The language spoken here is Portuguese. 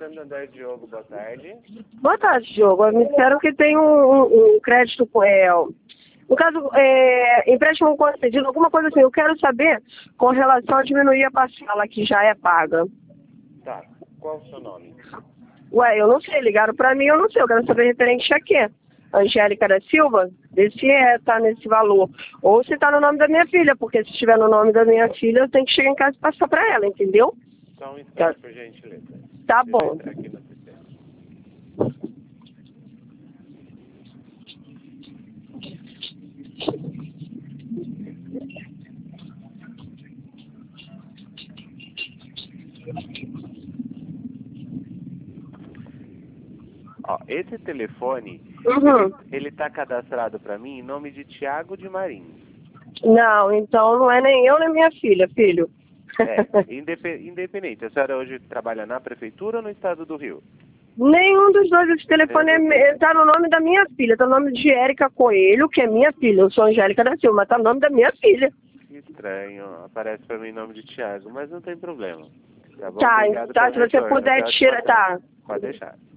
Santander, Diogo, boa tarde. Boa tarde, Diogo. Me disseram que tem um crédito, no caso, empréstimo concedido, alguma coisa assim. Eu quero saber com relação a diminuir a parcela que já é paga. Tá, qual o seu nome? Ué, eu não sei, ligaram pra mim, eu não sei. Eu quero saber referente a quê? Angélica da Silva? Ver se tá nesse valor. Ou se tá no nome da minha filha, porque se estiver no nome da minha filha, eu tenho que chegar em casa e passar pra ela, entendeu? Só um instante, por gentileza. Tá Deixa eu bom. entrar aqui no sistema. Ó, esse telefone, ele tá cadastrado pra mim em nome de Tiago de Marim. Não, então não é nem eu nem minha filha, filho. Independente. A senhora hoje trabalha na prefeitura ou no estado do Rio? Nenhum dos dois. Esse telefone tá no nome da minha filha. Tá no nome de Érica Coelho, que é minha filha. Eu sou Angélica da Silva, mas tá no nome da minha filha. Que estranho. Aparece pra mim em nome de Tiago, mas não tem problema. Tá bom? Tá, Obrigado tá. pelo Se você retorno. puder Até a tirar, próxima. tá. Pode deixar.